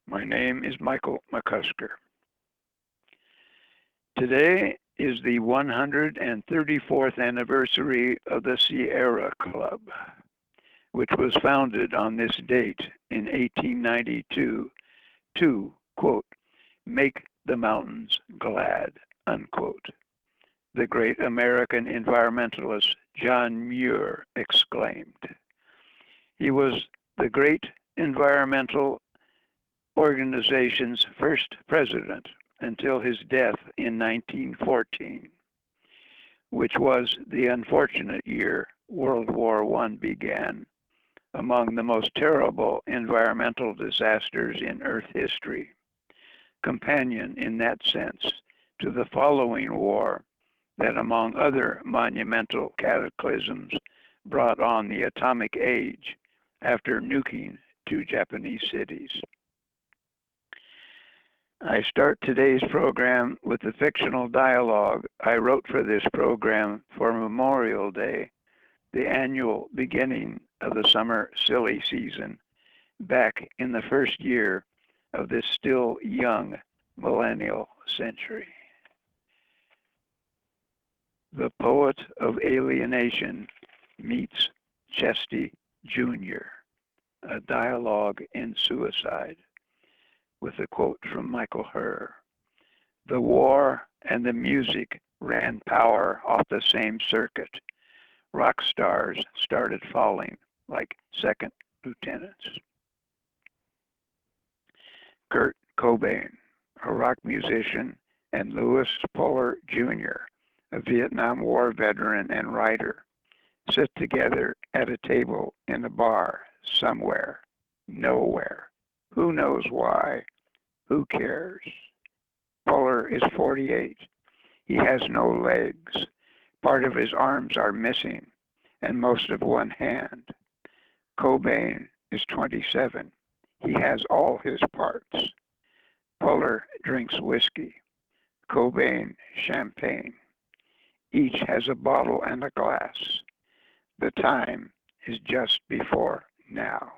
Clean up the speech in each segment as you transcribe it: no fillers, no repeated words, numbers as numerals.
My name is Michael McCusker. Today is the 134th anniversary of the Sierra Club, which was founded on this date in 1892 to, quote, make the mountains glad, unquote. The great American environmentalist John Muir exclaimed. He was the great environmental organization's first president until his death in 1914, which was the unfortunate year World War I began, among the most terrible environmental disasters in Earth history, companion in that sense to the following war that, among other monumental cataclysms, brought on the atomic age after nuking two Japanese cities. I start today's program with the fictional dialogue I wrote for this program for Memorial Day, the annual beginning of the summer silly season, back in the first year of this still young millennial century. The poet of alienation meets Chesty Jr., a dialogue in suicide, with a quote from Michael Herr. The war and the music ran power off the same circuit. Rock stars started falling like second lieutenants. Kurt Cobain, a rock musician, and Louis Puller Jr., a Vietnam War veteran and writer, sit together at a table in a bar somewhere, nowhere. Who knows why? Who cares? Puller is 48. He has no legs. Part of his arms are missing, and most of one hand. Cobain is 27. He has all his parts. Puller drinks whiskey. Cobain champagne. Each has a bottle and a glass. The time is just before now.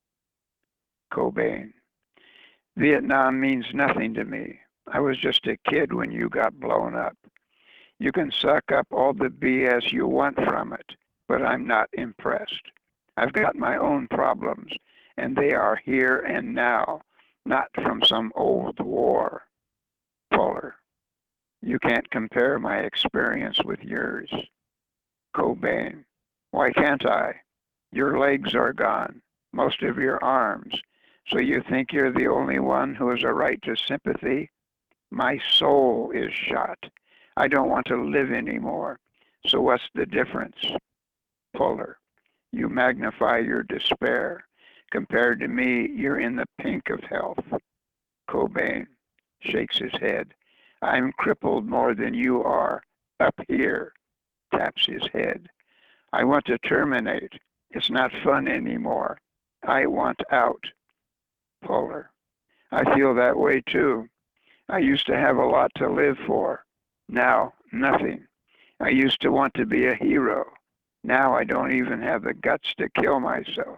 Cobain. Vietnam means nothing to me. I was just a kid when you got blown up. You can suck up all the BS you want from it, but I'm not impressed. I've got my own problems, and they are here and now, not from some old war. Puller. You can't compare my experience with yours. Cobain. Why can't I? Your legs are gone, most of your arms. So you think you're the only one who has a right to sympathy? My soul is shot. I don't want to live anymore. So what's the difference? Puller. You magnify your despair. Compared to me, you're in the pink of health. Cobain shakes his head. I'm crippled more than you are. Up here. Taps his head. I want to terminate. It's not fun anymore. I want out. Puller. I feel that way too. I used to have a lot to live for. Now, nothing. I used to want to be a hero. Now I don't even have the guts to kill myself.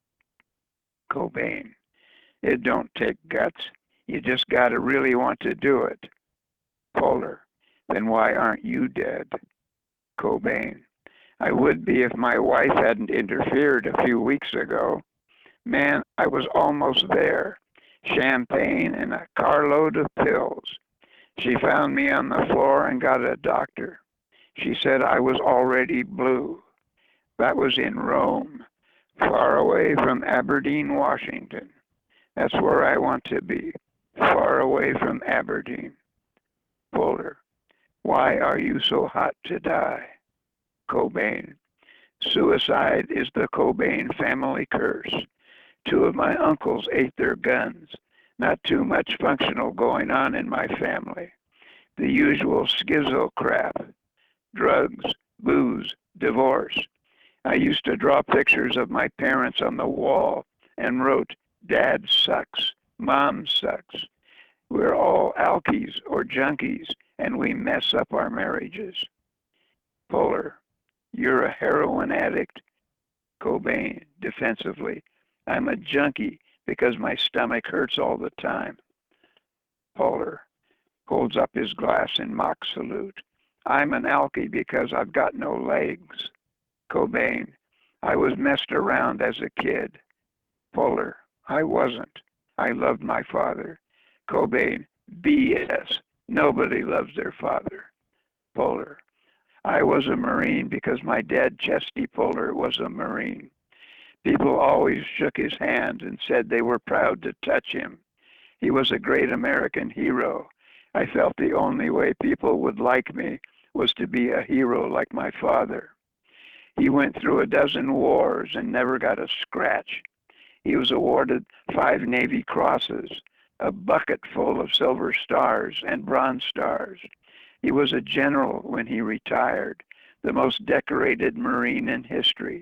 Cobain. It don't take guts. You just gotta really want to do it. Puller. Then why aren't you dead? Cobain. I would be if my wife hadn't interfered a few weeks ago. Man, I was almost there. Champagne and a carload of pills. She found me on the floor and got a doctor. She said I was already blue. That was in Rome, far away from Aberdeen, Washington. That's where I want to be, far away from Aberdeen. Puller. Why are you so hot to die? Cobain. Suicide is the Cobain family curse. Two of my uncles ate their guns. Not too much functional going on in my family. The usual schizo crap. Drugs, booze, divorce. I used to draw pictures of my parents on the wall and wrote, Dad sucks, Mom sucks. We're all alkies or junkies, and we mess up our marriages. Puller. You're a heroin addict? Cobain, defensively. I'm a junkie, because my stomach hurts all the time. Polar holds up his glass in mock salute. I'm an alkie because I've got no legs. Cobain, I was messed around as a kid. Polar, I wasn't. I loved my father. Cobain, BS. Nobody loves their father. Polar, I was a Marine because my dad, Chesty Polar, was a Marine. People always shook his hand and said they were proud to touch him. He was a great American hero. I felt the only way people would like me was to be a hero like my father. He went through a dozen wars and never got a scratch. He was awarded 5 Navy Crosses, a bucket full of silver stars and bronze stars. He was a general when he retired, the most decorated Marine in history.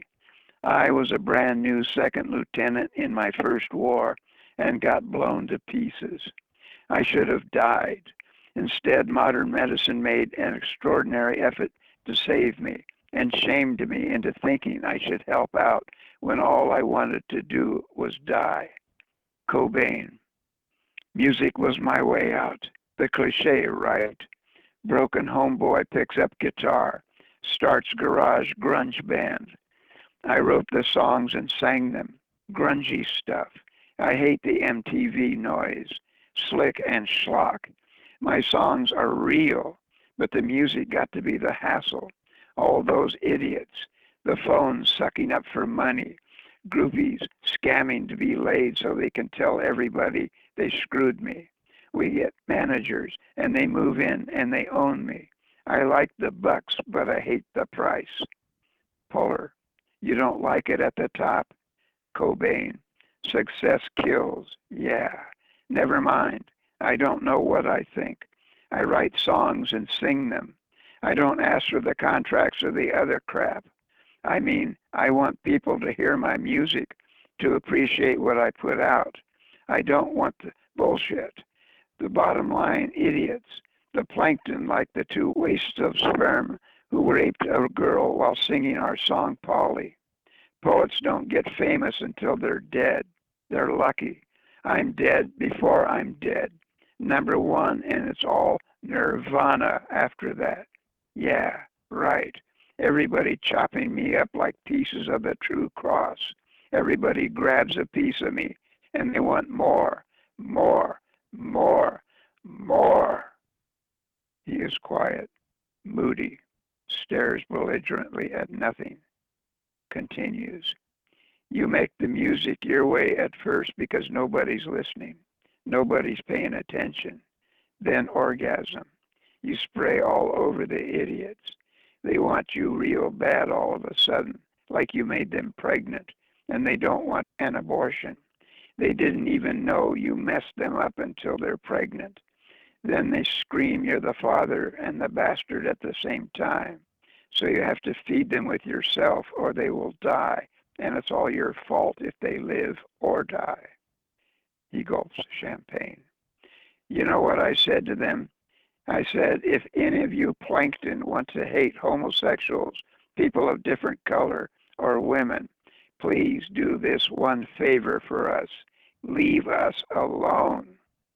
I was a brand new second lieutenant in my first war and got blown to pieces. I should have died. Instead, modern medicine made an extraordinary effort to save me and shamed me into thinking I should help out when all I wanted to do was die. Cobain. Music was my way out. The cliche, right? Broken homeboy picks up guitar, starts garage grunge band. I wrote the songs and sang them. Grungy stuff. I hate the MTV noise. Slick and schlock. My songs are real, but the music got to be the hassle. All those idiots. The phones sucking up for money. Groupies scamming to be laid so they can tell everybody they screwed me. We get managers and they move in and they own me. I like the bucks, but I hate the price. Polar. You don't like it at the top? Cobain. Success kills. Yeah. Never mind. I don't know what I think. I write songs and sing them. I don't ask for the contracts or the other crap. I mean, I want people to hear my music, to appreciate what I put out. I don't want the bullshit. The bottom line, idiots. The plankton like the 2 wastes of sperm who raped a girl while singing our song, Polly. Poets don't get famous until they're dead. They're lucky. I'm dead before I'm dead. Number 1, and it's all nirvana after that. Yeah, right. Everybody chopping me up like pieces of the true cross. Everybody grabs a piece of me, and they want more, more, more, more. He is quiet, moody, stares belligerently at nothing. Continues. You make the music your way at first because nobody's listening. Nobody's paying attention. Then orgasm. You spray all over the idiots. They want you real bad all of a sudden, like you made them pregnant, and they don't want an abortion. They didn't even know you messed them up until they're pregnant. Then they scream you're the father and the bastard at the same time. So you have to feed them with yourself or they will die, and it's all your fault if they live or die. He gulps champagne. You know what I said to them? I said, if any of you plankton want to hate homosexuals, people of different color, or women, please do this one favor for us. Leave us alone.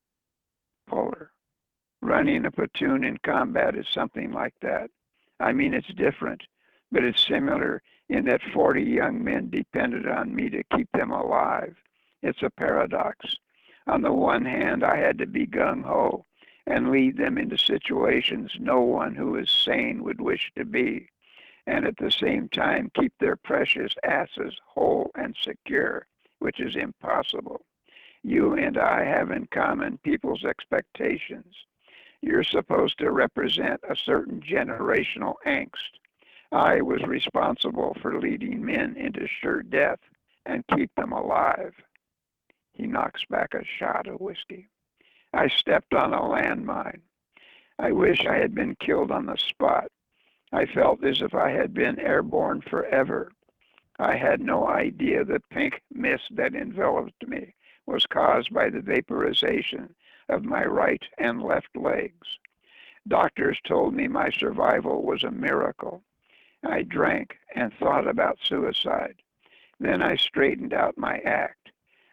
Polar. Running a platoon in combat is something like that. I mean, it's different, but it's similar in that 40 young men depended on me to keep them alive. It's a paradox. On the one hand, I had to be gung-ho and lead them into situations no one who is sane would wish to be, and at the same time keep their precious asses whole and secure, which is impossible. You and I have in common people's expectations. You're supposed to represent a certain generational angst. I was responsible for leading men into sure death and keep them alive. He knocks back a shot of whiskey. I stepped on a landmine. I wish I had been killed on the spot. I felt as if I had been airborne forever. I had no idea the pink mist that enveloped me was caused by the vaporization of my right and left legs. Doctors told me my survival was a miracle. I drank and thought about suicide. Then I straightened out my act.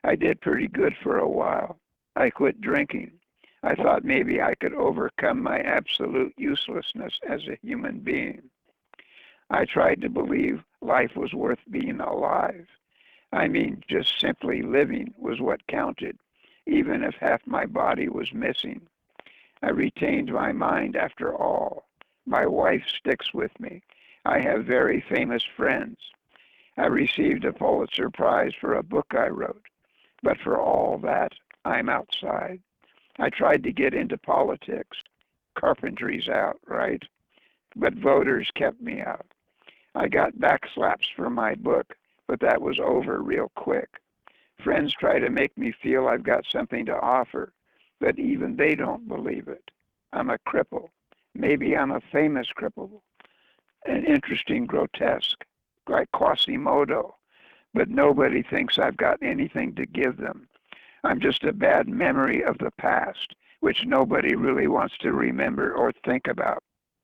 I did pretty good for a while. I quit drinking. I thought maybe I could overcome my absolute uselessness as a human being. I tried to believe life was worth being alive. I mean, just simply living was what counted, even if half my body was missing. I retained my mind after all. My wife sticks with me. I have very famous friends. I received a Pulitzer Prize for a book I wrote. But for all that, I'm outside. I tried to get into politics. Carpentry's out, right? But voters kept me out. I got backslaps for my book, but that was over real quick. Friends try to make me feel I've got something to offer, but even they don't believe it. I'm a cripple. Maybe I'm a famous cripple, an interesting grotesque, like Quasimodo, but nobody thinks I've got anything to give them. I'm just a bad memory of the past, which nobody really wants to remember or think about.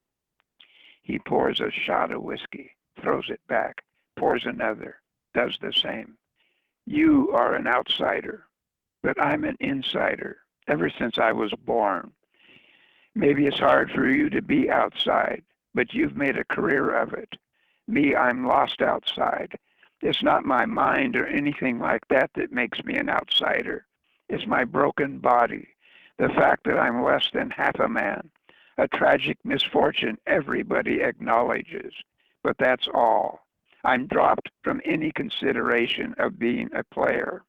He pours a shot of whiskey, throws it back, pours another, does the same. You are an outsider, but I'm an insider ever since I was born. Maybe it's hard for you to be outside, but you've made a career of it. Me, I'm lost outside. It's not my mind or anything like that that makes me an outsider. It's my broken body, the fact that I'm less than half a man, a tragic misfortune everybody acknowledges, but that's all. I'm dropped from any consideration of being a player.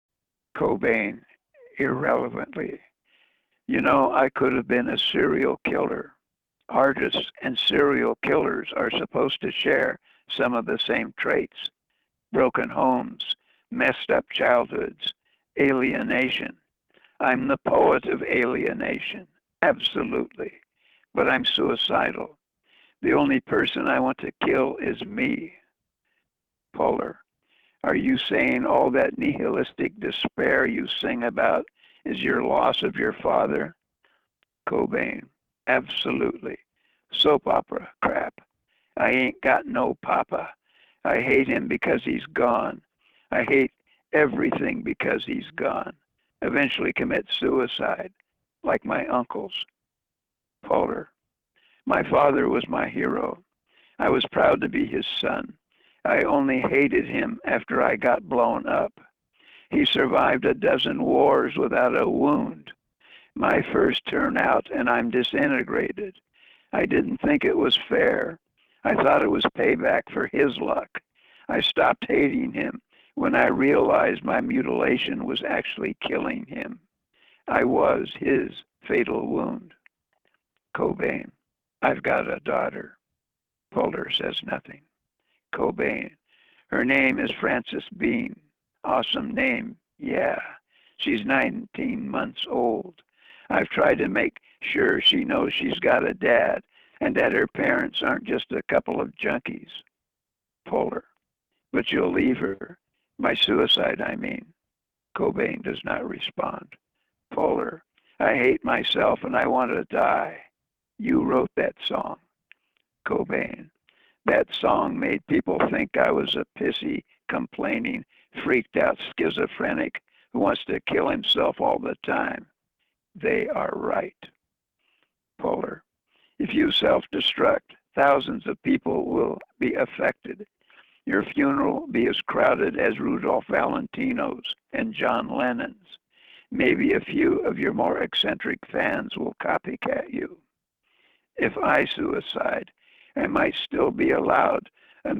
Cobain, irrelevantly. You know, I could have been a serial killer. Artists and serial killers are supposed to share some of the same traits. Broken homes, messed up childhoods, alienation. I'm the poet of alienation, absolutely. But I'm suicidal. The only person I want to kill is me. Polar, are you saying all that nihilistic despair you sing about is your loss of your father? Cobain, absolutely. Soap opera crap. I ain't got no papa. I hate him because he's gone. I hate everything because he's gone. Eventually commit suicide, like my uncles. Polar, my father was my hero. I was proud to be his son. I only hated him after I got blown up. He survived a dozen wars without a wound. My first turnout, and I'm disintegrated. I didn't think it was fair. I thought it was payback for his luck. I stopped hating him when I realized my mutilation was actually killing him. I was his fatal wound. Cobain, I've got a daughter. Polar says nothing. Cobain, her name is Frances Bean. Awesome name, yeah. She's 19 months old. I've tried to make sure she knows she's got a dad and that her parents aren't just a couple of junkies. Polar, but you'll leave her. By suicide, I mean. Cobain does not respond. Polar, I hate myself and I want to die. You wrote that song. Cobain, that song made people think I was a pissy, complaining, freaked out schizophrenic who wants to kill himself all the time. They are right. Polar, if you self-destruct, thousands of people will be affected. Your funeral will be as crowded as Rudolph Valentino's and John Lennon's. Maybe a few of your more eccentric fans will copycat you. If I suicide, I might still be allowed a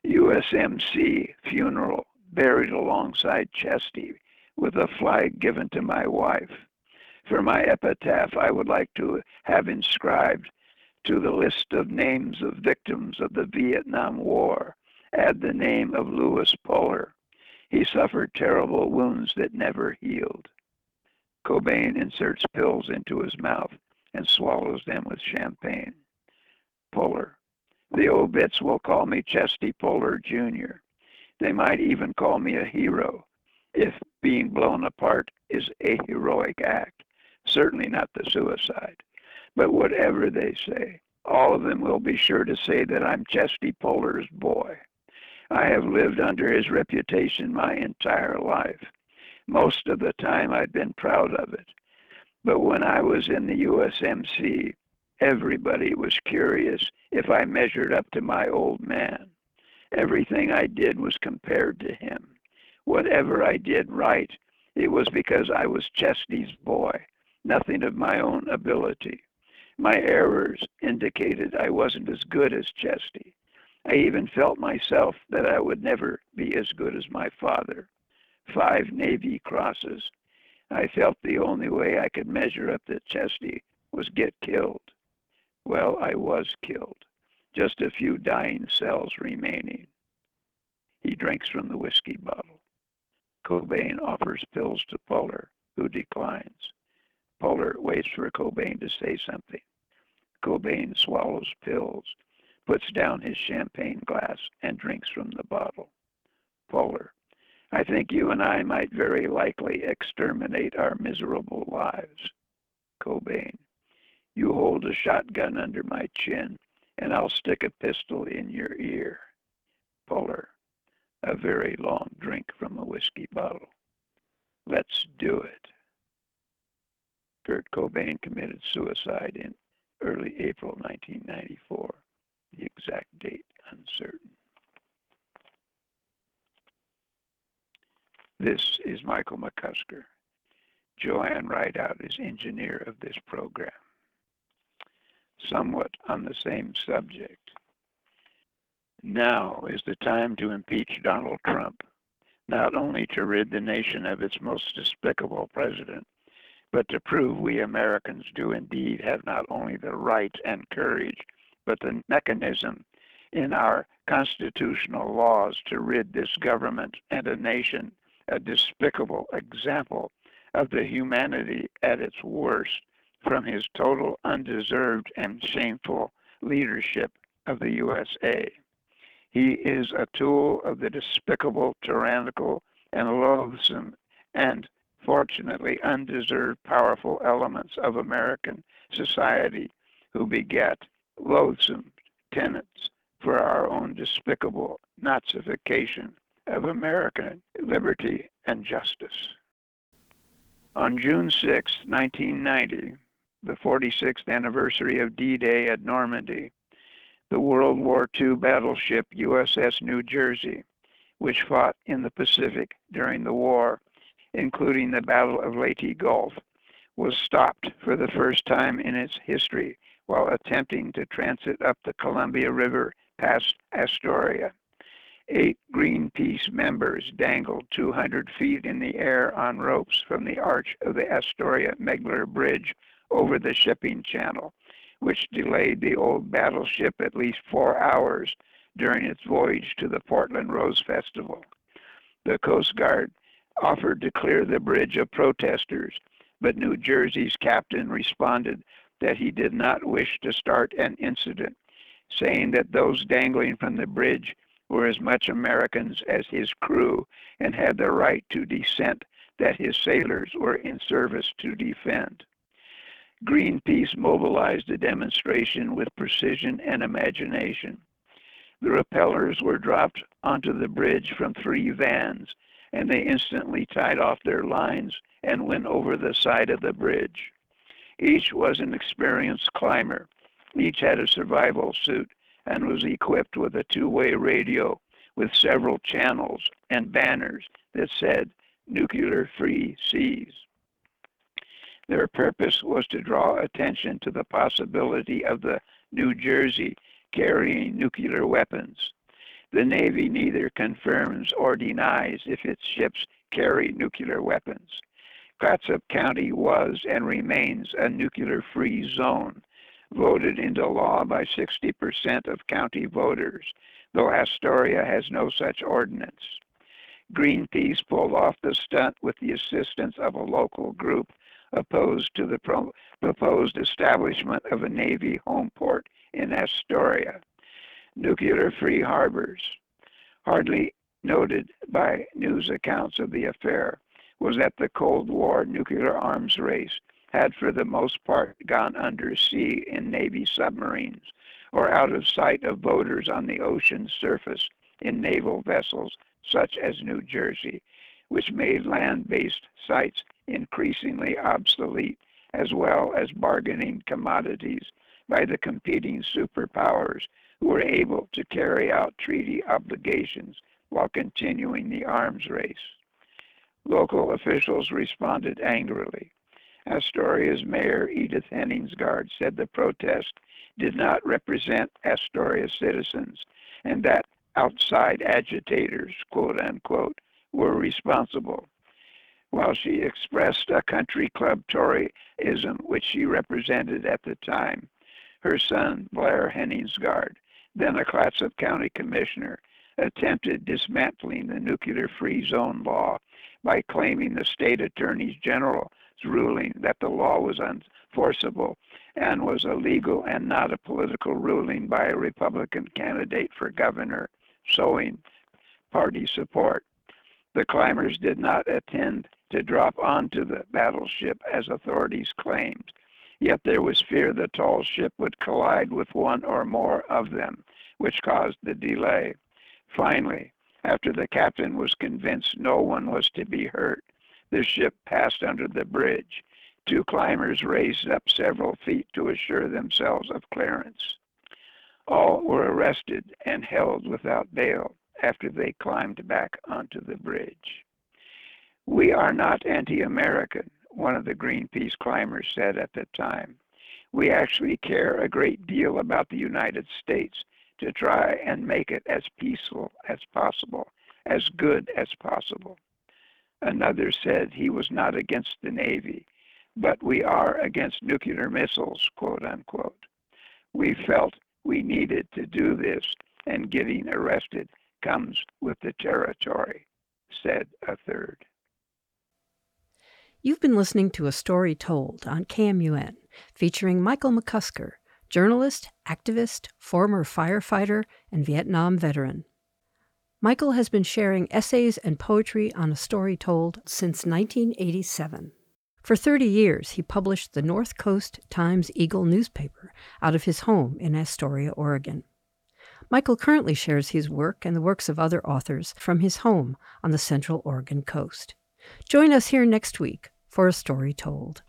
USMC funeral buried alongside Chesty with a flag given to my wife. For my epitaph, I would like to have inscribed to the list of names of victims of the Vietnam War, add the name of Louis Polar. He suffered terrible wounds that never healed. Cobain inserts pills into his mouth and swallows them with champagne. Polar, the obits will call me Chesty Polar Jr. They might even call me a hero if being blown apart is a heroic act. Certainly not the suicide. But whatever they say, all of them will be sure to say that I'm Chesty Polar's boy. I have lived under his reputation my entire life. Most of the time I'd been proud of it. But when I was in the USMC, everybody was curious if I measured up to my old man. Everything I did was compared to him. Whatever I did right, it was because I was Chesty's boy, nothing of my own ability. My errors indicated I wasn't as good as Chesty. I even felt myself that I would never be as good as my father. 5 Navy crosses. I felt the only way I could measure up to Chesty was get killed. Well, I was killed. Just a few dying cells remaining. He drinks from the whiskey bottle. Cobain offers pills to Puller, who declines. Puller waits for Cobain to say something. Cobain swallows pills, puts down his champagne glass, and drinks from the bottle. Puller: I think you and I might very likely exterminate our miserable lives. Cobain: You hold a shotgun under my chin, and I'll stick a pistol in your ear. Puller: A very long drink from a whiskey bottle. Let's do it. Kurt Cobain committed suicide in early April 1994. The exact date uncertain. This is Michael McCusker. Joanne Rideout is engineer of this program. Somewhat on the same subject. Now is the time to impeach Donald Trump, not only to rid the nation of its most despicable president, but to prove we Americans do indeed have not only the right and courage, but the mechanism in our constitutional laws to rid this government and a nation a despicable example of the humanity at its worst from his total undeserved and shameful leadership of the USA. He is a tool of the despicable, tyrannical, and loathsome, and fortunately undeserved powerful elements of American society who beget loathsome tenets for our own despicable Nazification of American liberty and justice. On June 6, 1990, the 46th anniversary of D-Day at Normandy, the World War II battleship USS New Jersey, which fought in the Pacific during the war, including the Battle of Leyte Gulf, was stopped for the first time in its history while attempting to transit up the Columbia River past Astoria. 8 Greenpeace members dangled 200 feet in the air on ropes from the arch of the Astoria-Megler Bridge over the shipping channel, which delayed the old battleship at least 4 hours during its voyage to the Portland Rose Festival. The Coast Guard offered to clear the bridge of protesters, but New Jersey's captain responded that he did not wish to start an incident, saying that those dangling from the bridge were as much Americans as his crew and had the right to dissent that his sailors were in service to defend. Greenpeace mobilized the demonstration with precision and imagination. The repellers were dropped onto the bridge from 3 vans, and they instantly tied off their lines and went over the side of the bridge. Each was an experienced climber. Each had a survival suit and was equipped with a 2-way radio with several channels and banners that said nuclear-free seas. Their purpose was to draw attention to the possibility of the New Jersey carrying nuclear weapons. The Navy neither confirms or denies if its ships carry nuclear weapons. Clatsop County was and remains a nuclear-free zone, voted into law by 60% of county voters, though Astoria has no such ordinance. Greenpeace pulled off the stunt with the assistance of a local group opposed to the proposed establishment of a Navy home port in Astoria. Nuclear-free harbors, hardly noted by news accounts of the affair, was that the Cold War nuclear arms race had for the most part gone undersea in Navy submarines or out of sight of voters on the ocean surface in naval vessels such as New Jersey, which made land-based sites increasingly obsolete, as well as bargaining commodities by the competing superpowers who were able to carry out treaty obligations while continuing the arms race. Local officials responded angrily. Astoria's mayor, Edith Henningsgaard, said the protest did not represent Astoria citizens and that outside agitators, quote unquote, were responsible. While she expressed a country club Toryism which she represented at the time, her son, Blair Henningsgaard, then a Clatsop County commissioner, attempted dismantling the nuclear-free zone law by claiming the state attorney general's ruling that the law was unenforceable and was illegal and not a political ruling by a Republican candidate for governor, sowing party support. The climbers did not intend to drop onto the battleship as authorities claimed, yet there was fear the tall ship would collide with one or more of them, which caused the delay. Finally, after the captain was convinced no one was to be hurt, the ship passed under the bridge. Two climbers raised up several feet to assure themselves of clearance. All were arrested and held without bail after they climbed back onto the bridge. "We are not anti-American," one of the Greenpeace climbers said at the time. "We actually care a great deal about the United States to try and make it as peaceful as possible, as good as possible." Another said he was not against the Navy, but we are against nuclear missiles, quote unquote. "We felt we needed to do this, and getting arrested comes with the territory," said a third. You've been listening to A Story Told on KMUN, featuring Michael McCusker, journalist, activist, former firefighter, and Vietnam veteran. Michael has been sharing essays and poetry on A Story Told since 1987. For 30 years, he published the North Coast Times-Eagle newspaper out of his home in Astoria, Oregon. Michael currently shares his work and the works of other authors from his home on the Central Oregon coast. Join us here next week for A Story Told.